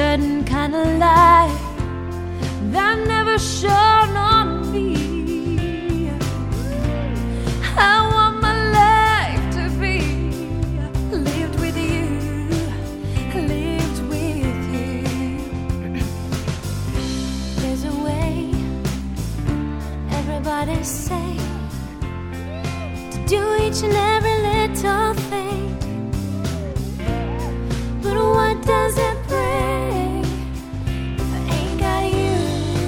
certain kind of light that never shone on me. I want my life to be lived with you, lived with you. There's a way, everybody say, to do each and every little thing. But what does it bring if I ain't got you,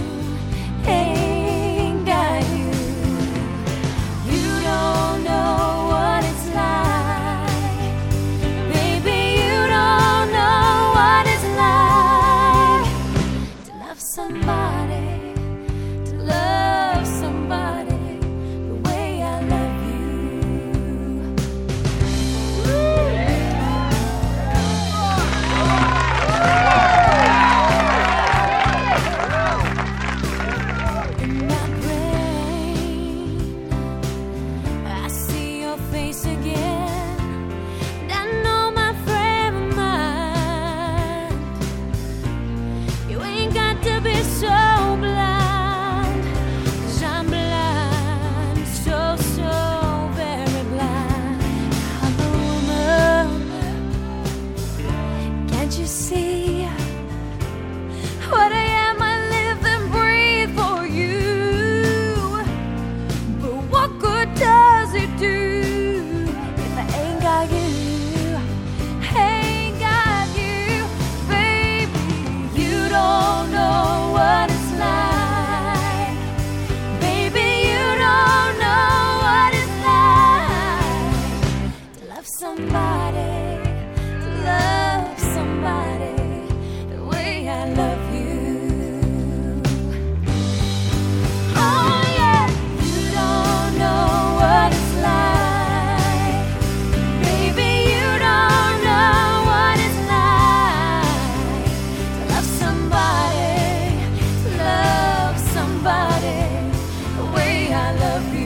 ain't got you? You don't know what it's like, baby, you don't know what it's like to love somebody, to love somebody the way I love you. In my brain, I see your face again, and I know my frame of mind. You ain't got to be so blind, 'cause I'm blind, so, so very blind. I'm a woman, can't you see what I am? I live and breathe for you. But what good does it do if I ain't got you, ain't got you, baby? You don't know what it's like, baby, you don't know what it's like to love somebody, to love somebody the way I love you. Oh yeah, you don't know what it's like, baby, you don't know what it's like to love somebody, the way I love you.